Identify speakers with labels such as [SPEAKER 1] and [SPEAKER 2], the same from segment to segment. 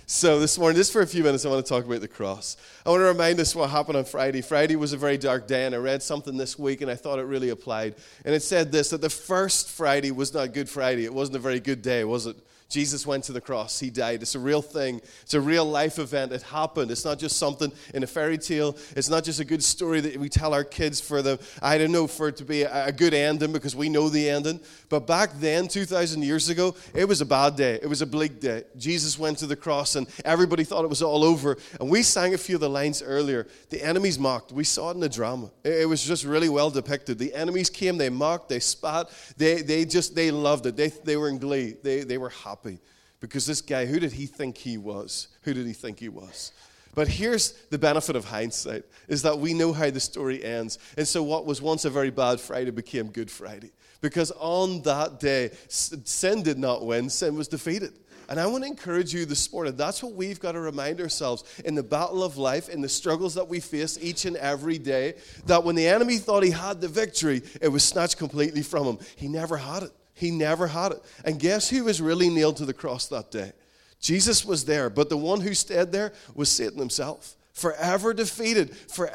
[SPEAKER 1] So this morning, just for a few minutes, I want to talk about the cross. I want to remind us what happened on Friday. Friday was a very dark day, and I read something this week, and I thought it really applied. And it said this, that the first Friday was not Good Friday. It wasn't a very good day, was it? Jesus went to the cross. He died. It's a real thing. It's a real life event. It happened. It's not just something in a fairy tale. It's not just a good story that we tell our kids for them, I don't know, for it to be a good ending because we know the ending. But back then, 2,000 years ago, it was a bad day. It was a bleak day. Jesus went to the cross and everybody thought it was all over. And we sang a few of the lines earlier. The enemies mocked. We saw it in the drama. It was just really well depicted. The enemies came, they mocked, they spat. They loved it. They were in glee. They were happy. Because this guy, who did he think he was? Who did he think he was? But here's the benefit of hindsight, is that we know how the story ends. And so what was once a very bad Friday became Good Friday. Because on that day, sin did not win, sin was defeated. And I want to encourage you this morning, that's what we've got to remind ourselves in the battle of life, in the struggles that we face each and every day, that when the enemy thought he had the victory, it was snatched completely from him. He never had it. He never had it. And guess who was really nailed to the cross that day? Jesus was there, but the one who stayed there was Satan himself. Forever defeated,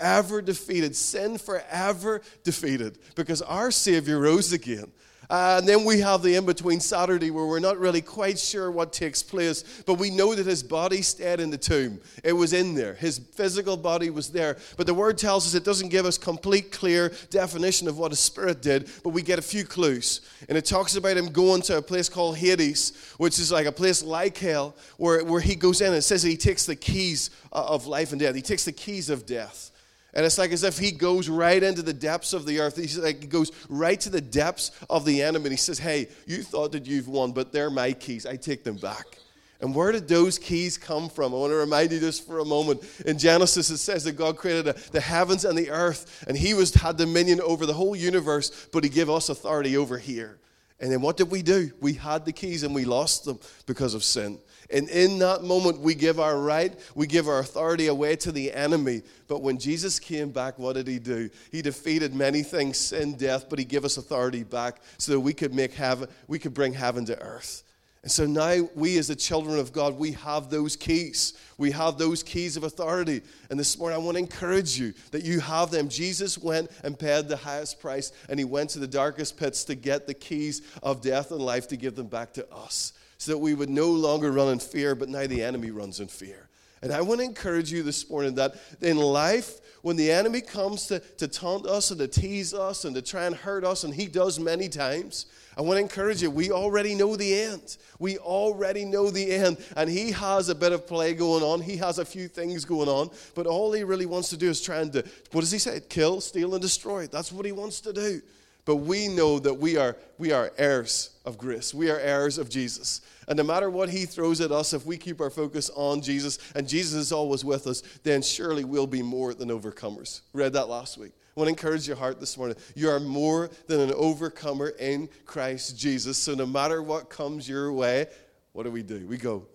[SPEAKER 1] sin forever defeated, because our Savior rose again. And then we have the in-between Saturday where we're not really quite sure what takes place, but we know that his body stayed in the tomb. It was in there. His physical body was there. But the word tells us it doesn't give us complete, clear definition of what his spirit did, but we get a few clues. And it talks about him going to a place called Hades, which is like a place like hell, where he goes in and it says that he takes the keys of life and death. He takes the keys of death. And it's like as if he goes right into the depths of the earth. He goes right to the depths of the enemy. And he says, hey, you thought that you've won, but they're my keys. I take them back. And where did those keys come from? I want to remind you just for a moment. In Genesis, it says that God created the heavens and the earth. And he had dominion over the whole universe, but he gave us authority over here. And then what did we do? We had the keys and we lost them because of sin. And in that moment, we give our right, we give our authority away to the enemy. But when Jesus came back, what did he do? He defeated many things, sin, death, but he gave us authority back so that we could bring heaven to earth. And so now we as the children of God, we have those keys. We have those keys of authority. And this morning I want to encourage you that you have them. Jesus went and paid the highest price, and he went to the darkest pits to get the keys of death and life to give them back to us, so that we would no longer run in fear, but now the enemy runs in fear. And I want to encourage you this morning that in life, when the enemy comes to taunt us and to tease us and to try and hurt us, and he does many times, I want to encourage you, we already know the end. We already know the end. And he has a bit of play going on. He has a few things going on. But all he really wants to do is try and, what does he say? Kill, steal, and destroy. That's what he wants to do. But we know that we are heirs of grace. We are heirs of Jesus. And no matter what he throws at us, if we keep our focus on Jesus, and Jesus is always with us, then surely we'll be more than overcomers. Read that last week. I want to encourage your heart this morning. You are more than an overcomer in Christ Jesus. So no matter what comes your way, what do? We go,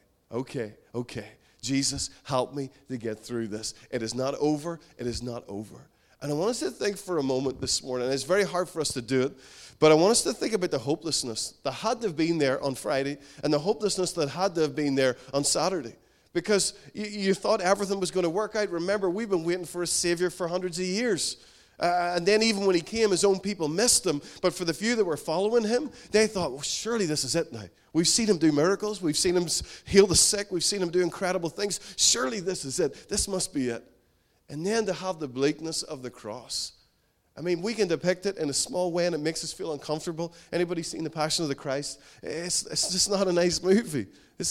[SPEAKER 1] okay. Jesus, help me to get through this. It is not over. It is not over. And I want us to think for a moment this morning, and it's very hard for us to do it, but I want us to think about the hopelessness that had to have been there on Friday and the hopelessness that had to have been there on Saturday. Because you thought everything was going to work out. Remember, we've been waiting for a Savior for hundreds of years. And then even when he came, his own people missed him. But for the few that were following him, they thought, well, surely this is it now. We've seen him do miracles. We've seen him heal the sick. We've seen him do incredible things. Surely this is it. This must be it. And then to have the bleakness of the cross. I mean, we can depict it in a small way and it makes us feel uncomfortable. Anybody seen The Passion of the Christ? It's just not a nice movie. It's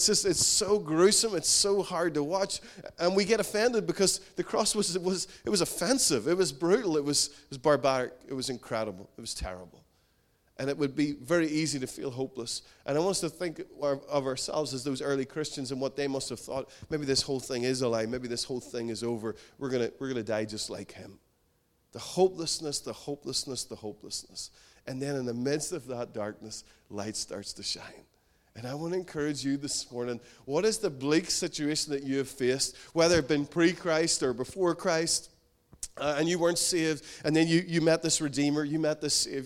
[SPEAKER 1] so gruesome. It's so hard to watch. And we get offended because the cross was offensive. It was brutal. It was barbaric. It was incredible. It was terrible. And it would be very easy to feel hopeless. And I want us to think of ourselves as those early Christians and what they must have thought. Maybe this whole thing is a lie. Maybe this whole thing is over. We're gonna die just like him. The hopelessness. And then in the midst of that darkness, light starts to shine. And I want to encourage you this morning, what is the bleak situation that you have faced, whether it been pre-Christ or before Christ, and you weren't saved, and then you met this Redeemer, you met this Savior.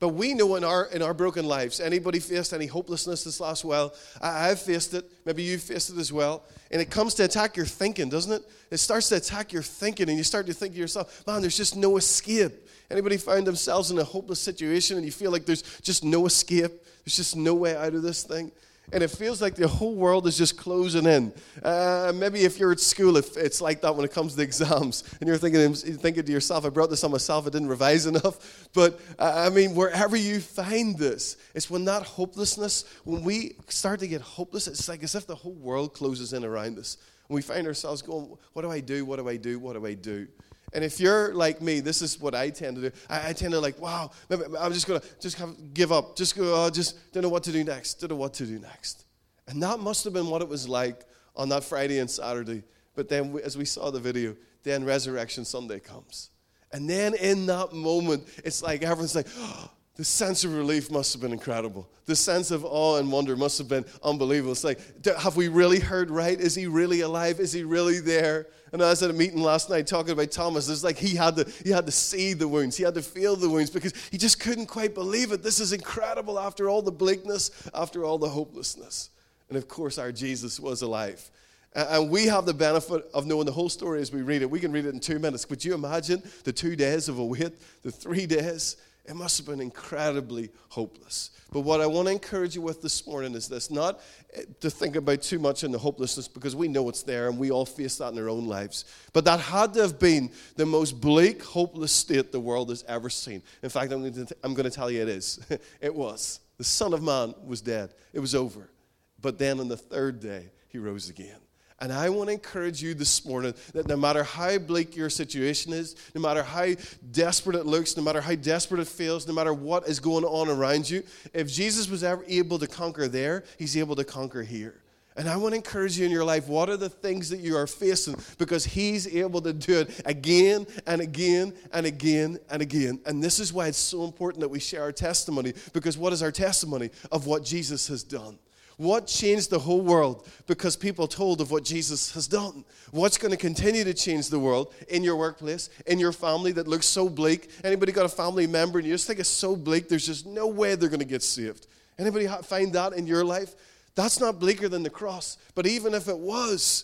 [SPEAKER 1] But we know in our broken lives, anybody faced any hopelessness this last while? I've faced it. Maybe you've faced it as well. And it comes to attack your thinking, doesn't it? It starts to attack your thinking, and you start to think to yourself, man, there's just no escape. Anybody find themselves in a hopeless situation and you feel like there's just no escape? There's just no way out of this thing? And it feels like the whole world is just closing in. Maybe if you're at school, it's like that when it comes to exams. And you're thinking to yourself, I brought this on myself, I didn't revise enough. But, wherever you find this, it's when that hopelessness, when we start to get hopeless, it's like as if the whole world closes in around us. And we find ourselves going, what do I do? What do I do? What do I do? And if you're like me, this is what I tend to do. I tend to wow, maybe I'm just going to give up. Just don't know what to do next. Don't know what to do next. And that must have been what it was like on that Friday and Saturday. But then as we saw the video, then Resurrection Sunday comes. And then in that moment, it's like everyone's like, oh, the sense of relief must have been incredible. The sense of awe and wonder must have been unbelievable. It's like, have we really heard right? Is he really alive? Is he really there? And I was at a meeting last night talking about Thomas. It's like he had to see the wounds. He had to feel the wounds because he just couldn't quite believe it. This is incredible after all the bleakness, after all the hopelessness. And of course, our Jesus was alive. And we have the benefit of knowing the whole story as we read it. We can read it in 2 minutes. Could you imagine the 2 days of a wait, the 3 days? It must have been incredibly hopeless. But what I want to encourage you with this morning is this, not to think about too much in the hopelessness because we know it's there and we all face that in our own lives. But that had to have been the most bleak, hopeless state the world has ever seen. In fact, I'm going to tell you it is. It was. The Son of Man was dead. It was over. But then on the 3rd day, he rose again. And I want to encourage you this morning that no matter how bleak your situation is, no matter how desperate it looks, no matter how desperate it feels, no matter what is going on around you, if Jesus was ever able to conquer there, he's able to conquer here. And I want to encourage you in your life, what are the things that you are facing? Because he's able to do it again and again and again and again. And this is why it's so important that we share our testimony. Because what is our testimony? Of what Jesus has done. What changed the whole world? Because people told of what Jesus has done. What's going to continue to change the world in your workplace, in your family that looks so bleak? Anybody got a family member and you just think it's so bleak, there's just no way they're going to get saved? Anybody find that in your life? That's not bleaker than the cross. But even if it was,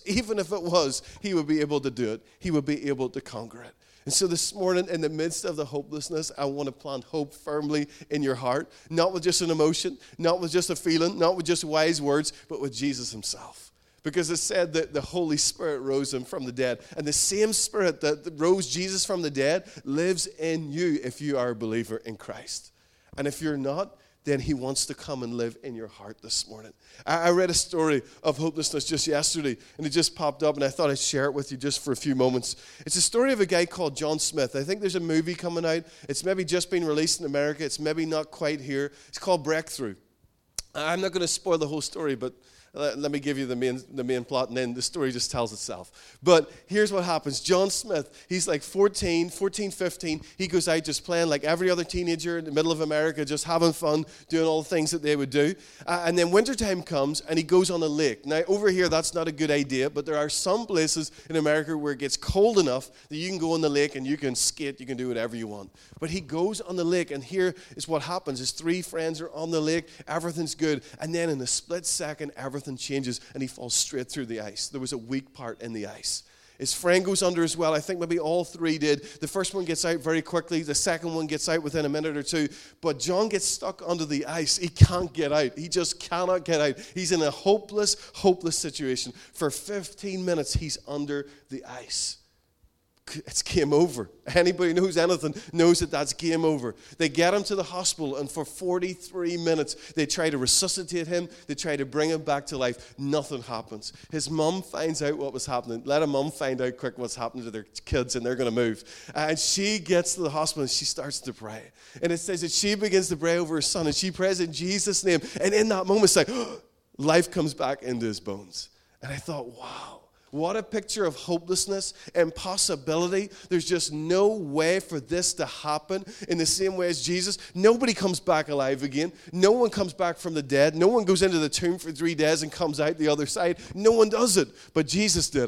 [SPEAKER 1] he would be able to do it. He would be able to conquer it. And so this morning, in the midst of the hopelessness, I want to plant hope firmly in your heart. Not with just an emotion, not with just a feeling, not with just wise words, but with Jesus himself. Because it said that the Holy Spirit rose him from the dead. And the same Spirit that rose Jesus from the dead lives in you if you are a believer in Christ. And if you're not, then he wants to come and live in your heart this morning. I read a story of hopelessness just yesterday, and it just popped up, and I thought I'd share it with you just for a few moments. It's a story of a guy called John Smith. I think there's a movie coming out. It's maybe just been released in America. It's maybe not quite here. It's called Breakthrough. I'm not going to spoil the whole story, but let me give you the main plot, and then the story just tells itself. But here's what happens. John Smith, he's like 14, 15. He goes out just playing like every other teenager in the middle of America, just having fun, doing all the things that they would do. And then wintertime comes, and he goes on a lake. Now, over here, that's not a good idea, but there are some places in America where it gets cold enough that you can go on the lake and you can skate, you can do whatever you want. But he goes on the lake, and here is what happens. His 3 friends are on the lake, everything's good, and then in a split second, everything changes and he falls straight through the ice. There was a weak part in the ice. His friend goes under as well. I think maybe all 3 did. The first one gets out very quickly. The second one gets out within a minute or 2. But John gets stuck under the ice. He can't get out. He just cannot get out. He's in a hopeless situation. For 15 minutes, he's under the ice. It's game over. Anybody knows anything knows that that's game over. They get him to the hospital, and for 43 minutes, they try to resuscitate him. They try to bring him back to life. Nothing happens. His mom finds out what was happening. Let a mom find out quick what's happening to their kids, and they're going to move. And she gets to the hospital, and she starts to pray. And it says that she begins to pray over her son, and she prays in Jesus' name. And in that moment, it's like, life comes back into his bones. And I thought, wow. What a picture of hopelessness, impossibility. There's just no way for this to happen in the same way as Jesus. Nobody comes back alive again. No one comes back from the dead. No one goes into the tomb for 3 days and comes out the other side. No one does it, but Jesus did it.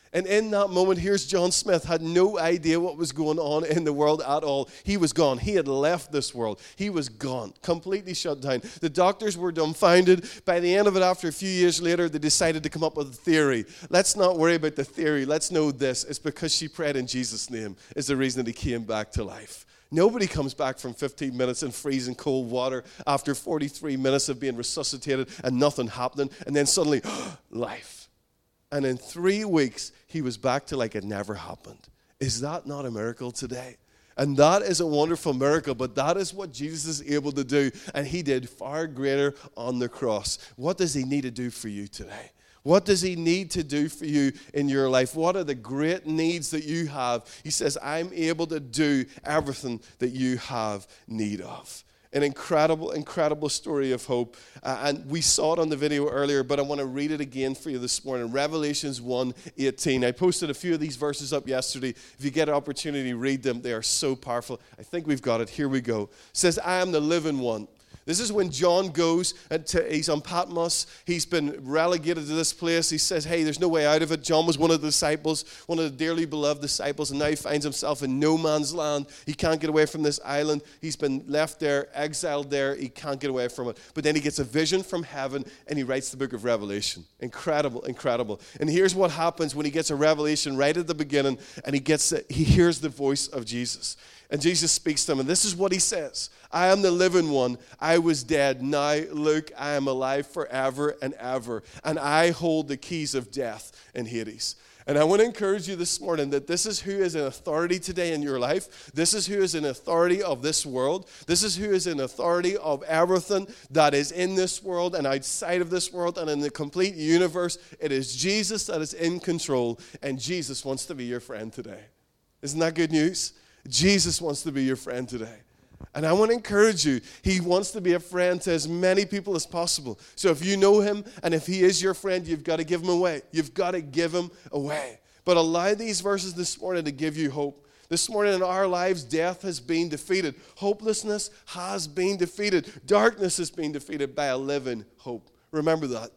[SPEAKER 1] And in that moment, here's John Smith, had no idea what was going on in the world at all. He was gone. He had left this world. He was gone, completely shut down. The doctors were dumbfounded. By the end of it, after a few years later, they decided to come up with a theory. Let's not worry about the theory. Let's know this. It's because she prayed in Jesus' name is the reason that he came back to life. Nobody comes back from 15 minutes in freezing cold water after 43 minutes of being resuscitated and nothing happening, and then suddenly, life. And in 3 weeks, he was back to like it never happened. Is that not a miracle today? And that is a wonderful miracle, but that is what Jesus is able to do. And he did far greater on the cross. What does he need to do for you today? What does he need to do for you in your life? What are the great needs that you have? He says, I'm able to do everything that you have need of. An incredible, incredible story of hope. And we saw it on the video earlier, but I want to read it again for you this morning. Revelations 1:18. I posted a few of these verses up yesterday. If you get an opportunity, read them. They are so powerful. I think we've got it. Here we go. It says, I am the living one. This is when John goes, he's on Patmos. He's been relegated to this place. He says, hey, there's no way out of it. John was one of the disciples, one of the dearly beloved disciples, and now he finds himself in no man's land. He can't get away from this island. He's been left there, exiled there. He can't get away from it. But then he gets a vision from heaven, and he writes the book of Revelation. Incredible, incredible. And here's what happens when he gets a revelation right at the beginning, and he hears the voice of Jesus. And Jesus speaks to him, and this is what he says. I am the living one. I was dead. Now, look, I am alive forever and ever. And I hold the keys of death and Hades. And I want to encourage you this morning that this is who is in authority today in your life. This is who is in authority of this world. This is who is in authority of everything that is in this world and outside of this world and in the complete universe. It is Jesus that is in control, and Jesus wants to be your friend today. Isn't that good news? Jesus wants to be your friend today. And I want to encourage you, he wants to be a friend to as many people as possible. So if you know him and if he is your friend, you've got to give him away. You've got to give him away. But allow these verses this morning to give you hope. This morning in our lives, death has been defeated. Hopelessness has been defeated. Darkness has been defeated by a living hope. Remember that.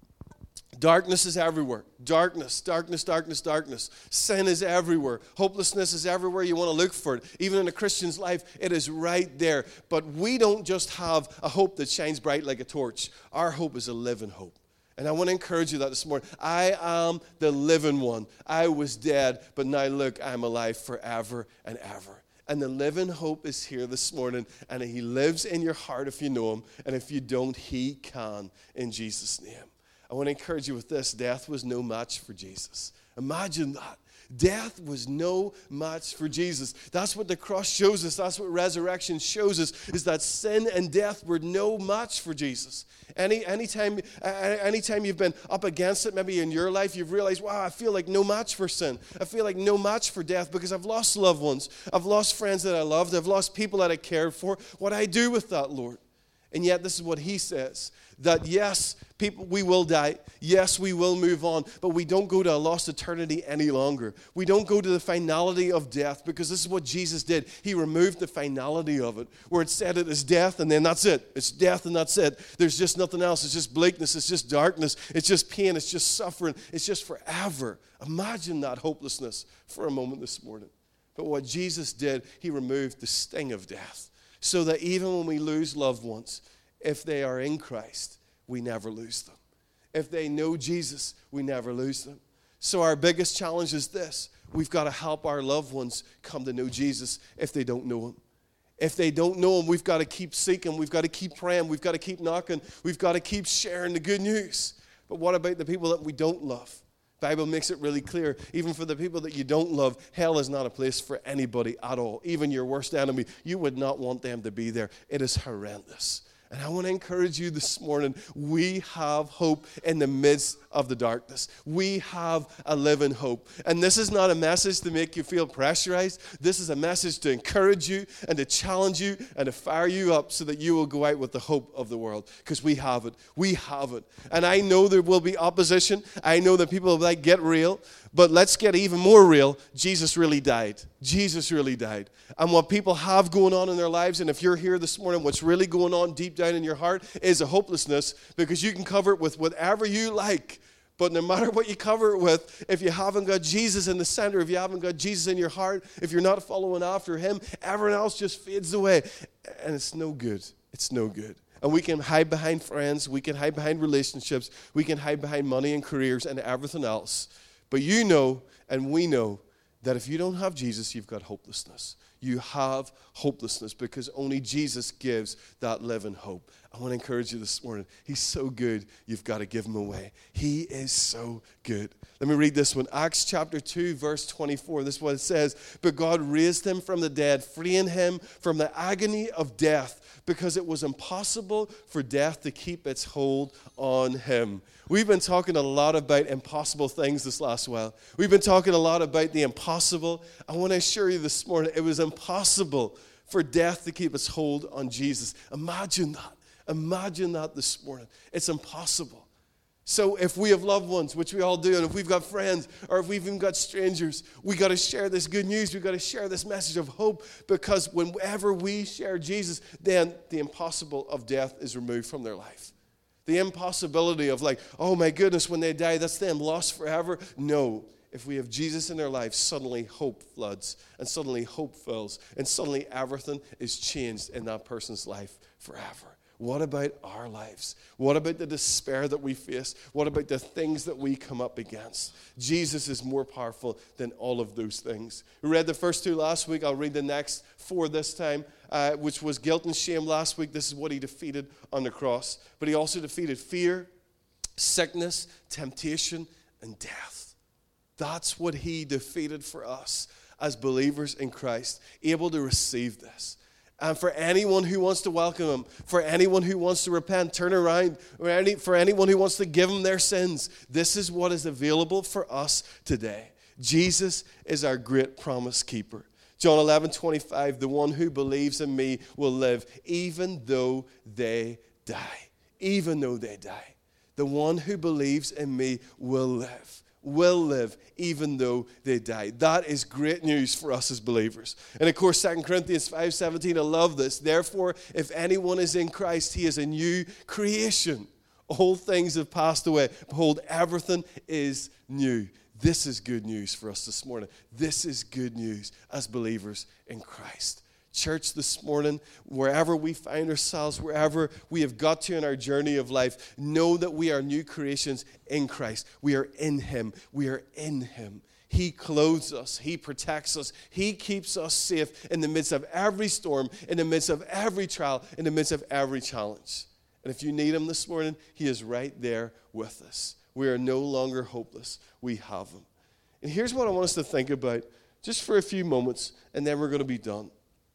[SPEAKER 1] Darkness is everywhere. Darkness, darkness, darkness, darkness. Sin is everywhere. Hopelessness is everywhere. You want to look for it. Even in a Christian's life, it is right there. But we don't just have a hope that shines bright like a torch. Our hope is a living hope. And I want to encourage you that this morning. I am the living one. I was dead, but now look, I'm alive forever and ever. And the living hope is here this morning, and he lives in your heart if you know him. And if you don't, he can in Jesus' name. I want to encourage you with this. Death was no match for Jesus. Imagine that. Death was no match for Jesus. That's what the cross shows us. That's what resurrection shows us, is that sin and death were no match for Jesus. Anytime you've been up against it, maybe in your life, you've realized, wow, I feel like no match for sin. I feel like no match for death because I've lost loved ones. I've lost friends that I loved. I've lost people that I cared for. What do I do with that, Lord? And yet this is what he says, that yes, people, we will die. Yes, we will move on, but we don't go to a lost eternity any longer. We don't go to the finality of death, because this is what Jesus did. He removed the finality of it, where it said it is death and then that's it. It's death and that's it. There's just nothing else. It's just bleakness. It's just darkness. It's just pain. It's just suffering. It's just forever. Imagine that hopelessness for a moment this morning. But what Jesus did, he removed the sting of death. So that even when we lose loved ones, if they are in Christ, we never lose them. If they know Jesus, we never lose them. So our biggest challenge is this. We've got to help our loved ones come to know Jesus if they don't know him. If they don't know him, we've got to keep seeking. We've got to keep praying. We've got to keep knocking. We've got to keep sharing the good news. But what about the people that we don't love? The Bible makes it really clear, even for the people that you don't love, hell is not a place for anybody at all. Even your worst enemy, you would not want them to be there. It is horrendous. And I want to encourage you this morning, we have hope in the midst of the darkness. We have a living hope. And this is not a message to make you feel pressurized. This is a message to encourage you and to challenge you and to fire you up so that you will go out with the hope of the world. Because we have it. We have it. And I know there will be opposition. I know that people will be like, get real. But let's get even more real. Jesus really died. Jesus really died. And what people have going on in their lives, and if you're here this morning, what's really going on deep down in your heart is a hopelessness, because you can cover it with whatever you like. But no matter what you cover it with, if you haven't got Jesus in the center, if you haven't got Jesus in your heart, if you're not following after him, everyone else just fades away. And it's no good. It's no good. And we can hide behind friends. We can hide behind relationships. We can hide behind money and careers and everything else. But you know, and we know, that if you don't have Jesus, you've got hopelessness. You have hopelessness because only Jesus gives that living hope. I want to encourage you this morning. He's so good, you've got to give him away. He is so good. Let me read this one. Acts chapter 2, verse 24. This is what it says. But God raised him from the dead, freeing him from the agony of death, because it was impossible for death to keep its hold on him. We've been talking a lot about impossible things this last while. We've been talking a lot about the impossible. I want to assure you this morning, it was impossible for death to keep its hold on Jesus. Imagine that. Imagine that this morning. It's impossible. So if we have loved ones, which we all do, and if we've got friends, or if we've even got strangers, we got to share this good news. We've got to share this message of hope, because whenever we share Jesus, then the impossible of death is removed from their life. The impossibility of like, oh my goodness, when they die, that's them lost forever. No. If we have Jesus in their life, suddenly hope floods, and suddenly hope fills, and suddenly everything is changed in that person's life forever. What about our lives? What about the despair that we face? What about the things that we come up against? Jesus is more powerful than all of those things. We read the first two last week. I'll read the next four this time, which was guilt and shame last week. This is what he defeated on the cross. But he also defeated fear, sickness, temptation, and death. That's what he defeated for us as believers in Christ, able to receive this. And for anyone who wants to welcome him, for anyone who wants to repent, turn around, for anyone who wants to give him their sins, this is what is available for us today. Jesus is our great promise keeper. John 11:25, the one who believes in me will live even though they die. Even though they die. The one who believes in me will live even though they die. That is great news for us as believers. And of course, 2 Corinthians 5:17, I love this. Therefore, if anyone is in Christ, he is a new creation. All things have passed away. Behold, everything is new. This is good news for us this morning. This is good news as believers in Christ. Church, this morning, wherever we find ourselves, wherever we have got to in our journey of life, know that we are new creations in Christ. We are in him. We are in him. He clothes us. He protects us. He keeps us safe in the midst of every storm, in the midst of every trial, in the midst of every challenge. And if you need him this morning, he is right there with us. We are no longer hopeless. We have him. And here's what I want us to think about just for a few moments, and then we're going to be done.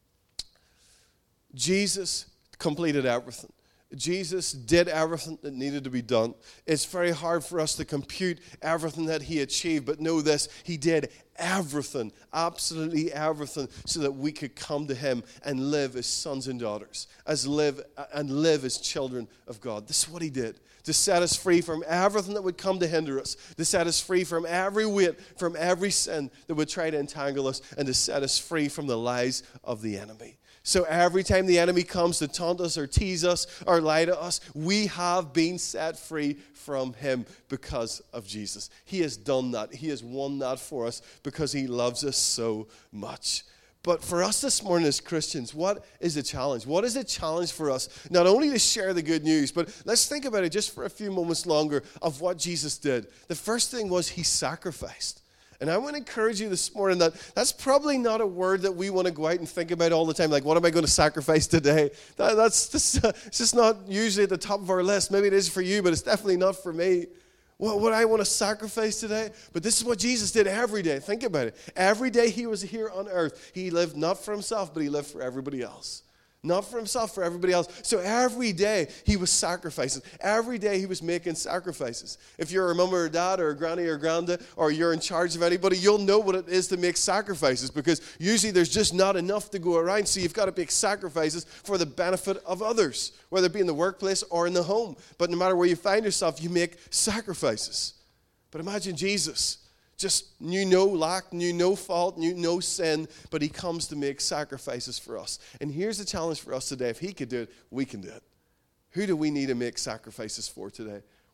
[SPEAKER 1] Jesus completed everything. Jesus did everything that needed to be done. It's very hard for us to compute everything that he achieved, but know this, he did everything, absolutely everything, so that we could come to him and live as sons and daughters, live as children of God. This is what he did, to set us free from everything that would come to hinder us, to set us free from every weight, from every sin that would try to entangle us, and to set us free from the lies of the enemy. So every time the enemy comes to taunt us or tease us or lie to us, we have been set free from him because of Jesus. He has done that. He has won that for us because he loves us so much. But for us this morning as Christians, what is the challenge? What is the challenge for us? Not only to share the good news, but let's think about it just for a few moments longer of what Jesus did. The first thing was he sacrificed. And I want to encourage you this morning that that's probably not a word that we want to go out and think about all the time. Like, what am I going to sacrifice today? It's just not usually at the top of our list. Maybe it is for you, but it's definitely not for me. What I want to sacrifice today? But this is what Jesus did every day. Think about it. Every day he was here on earth, he lived not for himself, but he lived for everybody else. Not for himself, for everybody else. So every day he was sacrificing. Every day he was making sacrifices. If you're a mom or a dad or a granny or a granda, or you're in charge of anybody, you'll know what it is to make sacrifices, because usually there's just not enough to go around. So you've got to make sacrifices for the benefit of others, whether it be in the workplace or in the home. But no matter where you find yourself, you make sacrifices. But imagine Jesus. Just knew no lack, knew no fault, knew no sin, but he comes to make sacrifices for us. And here's the challenge for us today. If he could do it, we can do it. Who do we need to make sacrifices for today?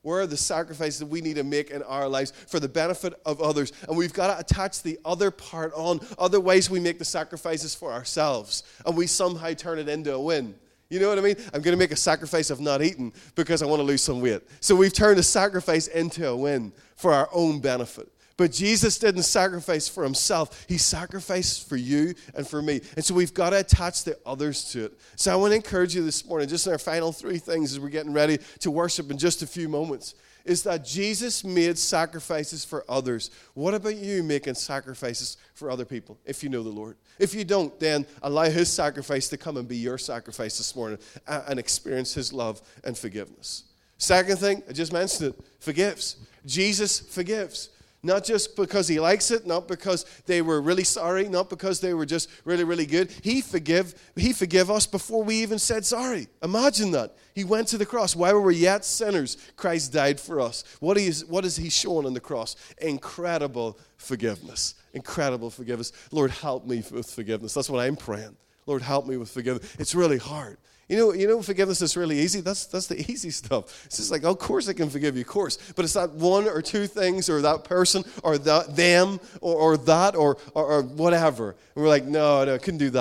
[SPEAKER 1] Where are the sacrifices that we need to make in our lives for the benefit of others? And we've got to attach the other part on. Otherwise, we make the sacrifices for ourselves, and we somehow turn it into a win. You know what I mean? I'm going to make a sacrifice of not eating because I want to lose some weight. So we've turned a sacrifice into a win for our own benefit. But Jesus didn't sacrifice for himself. He sacrificed for you and for me. And so we've got to attach the others to it. So I want to encourage you this morning, just in our final 3 things as we're getting ready to worship in just a few moments, is that Jesus made sacrifices for others. What about you making sacrifices for other people if you know the Lord? If you don't, then allow his sacrifice to come and be your sacrifice this morning and experience his love and forgiveness. Second thing, I just mentioned it, forgives. Jesus forgives. Not just because he likes it, not because they were really sorry, not because they were just really, really good. He forgive us before we even said sorry. Imagine that. He went to the cross. While we were yet sinners, Christ died for us. What is he showing on the cross? Incredible forgiveness. Incredible forgiveness. Lord, help me with forgiveness. That's what I'm praying. Lord, help me with forgiveness. It's really hard. You know, forgiveness is really easy. That's the easy stuff. It's just like, of course I can forgive you, of course. But it's that 1 or 2 things, or that person, or that them, or that, or whatever. And we're like, no, couldn't do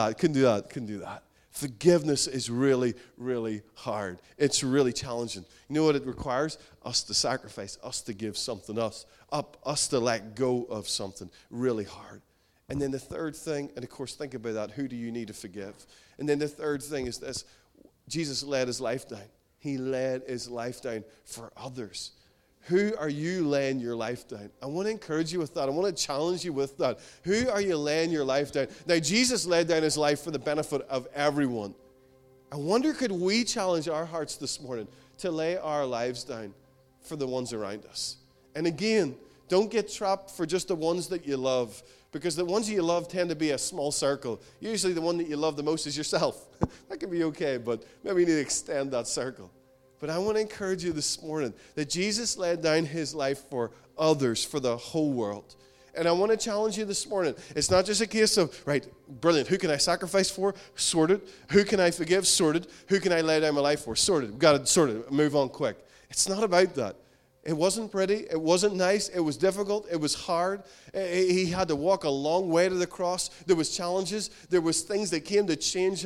[SPEAKER 1] that. Forgiveness is really, really hard. It's really challenging. You know what it requires? Us to sacrifice, us to give something up, us to let go of something really hard. And then the third thing, and of course, think about that. Who do you need to forgive? And then the third thing is this. Jesus laid his life down. He laid his life down for others. Who are you laying your life down? I want to encourage you with that. I want to challenge you with that. Who are you laying your life down? Now, Jesus laid down his life for the benefit of everyone. I wonder, could we challenge our hearts this morning to lay our lives down for the ones around us? And again, don't get trapped for just the ones that you love, because the ones you love tend to be a small circle. Usually the one that you love the most is yourself. That can be okay, but maybe you need to extend that circle. But I want to encourage you this morning that Jesus laid down his life for others, for the whole world. And I want to challenge you this morning. It's not just a case of, right, brilliant, who can I sacrifice for? Sorted. Who can I forgive? Sorted. Who can I lay down my life for? Sorted. We've got to sort it, move on quick. It's not about that. It wasn't pretty. It wasn't nice. It was difficult. It was hard. He had to walk a long way to the cross. There was challenges. There was things that came to change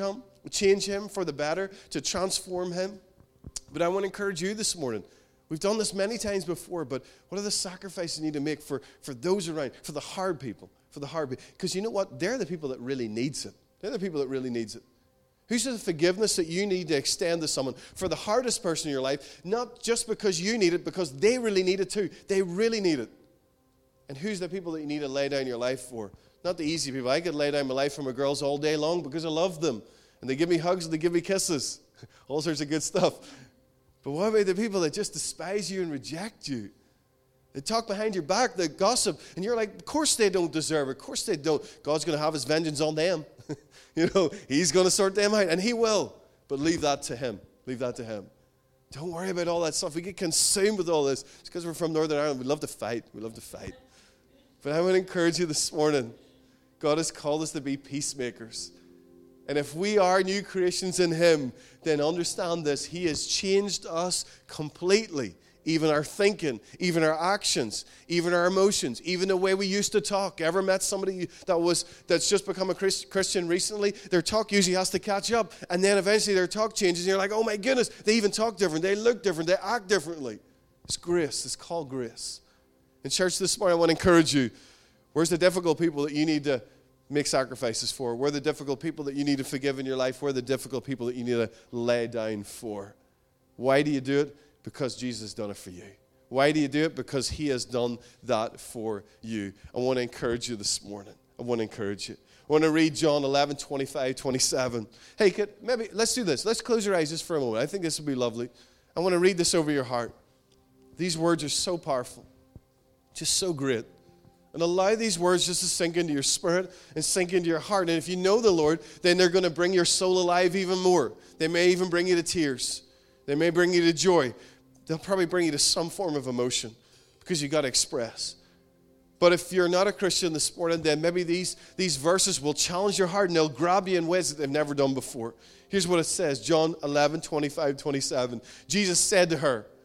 [SPEAKER 1] him for the better, to transform him. But I want to encourage you this morning. We've done this many times before, but what are the sacrifices you need to make for those around, for the hard people, Because you know what? They're the people that really needs it. They're the people that really needs it. Who's the forgiveness that you need to extend to someone for the hardest person in your life, not just because you need it, because they really need it too. They really need it. And who's the people that you need to lay down your life for? Not the easy people. I could lay down my life for my girls all day long because I love them. And they give me hugs and they give me kisses. All sorts of good stuff. But what about the people that just despise you and reject you? They talk behind your back, they gossip, and you're like, of course they don't deserve it. Of course they don't. God's going to have his vengeance on them. You know, he's going to sort them out, and he will. But leave that to him. Leave that to him. Don't worry about all that stuff. We get consumed with all this. It's because we're from Northern Ireland. We love to fight. But I want to encourage you this morning. God has called us to be peacemakers. And if we are new creations in him, then understand this. He has changed us completely. Even our thinking, even our actions, even our emotions, even the way we used to talk. Ever met somebody that's just become a Christian recently? Their talk usually has to catch up, and then eventually their talk changes, and you're like, oh my goodness, they even talk different, they look different, they act differently. It's grace. It's called grace. In church this morning, I want to encourage you. Where's the difficult people that you need to make sacrifices for? Where are the difficult people that you need to forgive in your life? Where are the difficult people that you need to lay down for? Why do you do it? Because Jesus has done it for you. Why do you do it? Because he has done that for you. I want to encourage you this morning. I want to encourage you. I want to read John 11, 25, 27. Hey, maybe let's do this. Let's close your eyes just for a moment. I think this would be lovely. I want to read this over your heart. These words are so powerful. Just so great. And allow these words just to sink into your spirit and sink into your heart. And if you know the Lord, then they're going to bring your soul alive even more. They may even bring you to tears. They may bring you to joy. They'll probably bring you to some form of emotion because you've got to express. But if you're not a Christian this morning, then maybe these verses will challenge your heart and they'll grab you in ways that they've never done before. Here's what it says, John 11, 25, 27. Jesus said to her,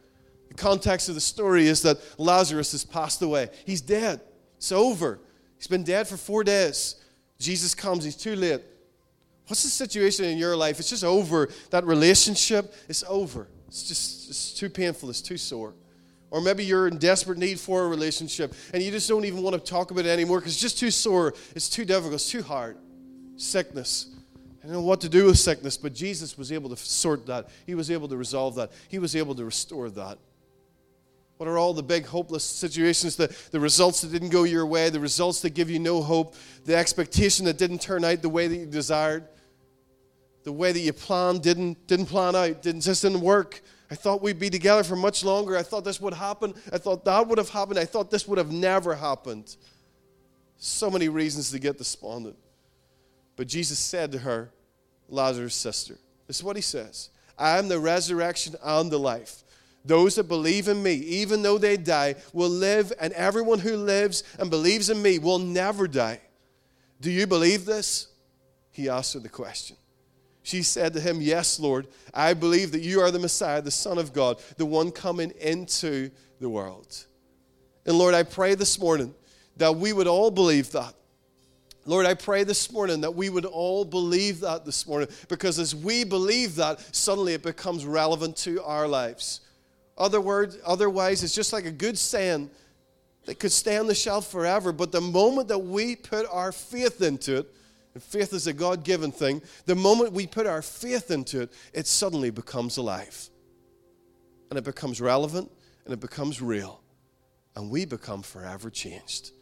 [SPEAKER 1] The context of the story is that Lazarus has passed away. He's dead. It's over. He's been dead for 4 days. Jesus comes. He's too late. What's the situation in your life? It's just over. That relationship, it's over. It's too painful. It's too sore. Or maybe you're in desperate need for a relationship and you just don't even want to talk about it anymore because it's just too sore. It's too difficult. It's too hard. Sickness. I don't know what to do with sickness, but Jesus was able to sort that. He was able to resolve that. He was able to restore that. What are all the big hopeless situations, the results that didn't go your way, the results that give you no hope, the expectation that didn't turn out the way that you desired, the way that you planned didn't plan out, just didn't work. I thought we'd be together for much longer. I thought this would happen. I thought that would have happened. I thought this would have never happened. So many reasons to get despondent. But Jesus said to her, Lazarus' sister, this is what he says, I am the resurrection and the life. Those that believe in me, even though they die, will live, and everyone who lives and believes in me will never die. Do you believe this? He asked her the question. She said to him, yes, Lord, I believe that you are the Messiah, the Son of God, the one coming into the world. And Lord, I pray this morning that we would all believe that. Lord, I pray this morning that we would all believe that this morning, because as we believe that, suddenly it becomes relevant to our lives. Otherwise, it's just like a good saying that could stay on the shelf forever, but the moment that we put our faith into it, and faith is a God-given thing, the moment we put our faith into it, it suddenly becomes alive. And it becomes relevant, and it becomes real. And we become forever changed.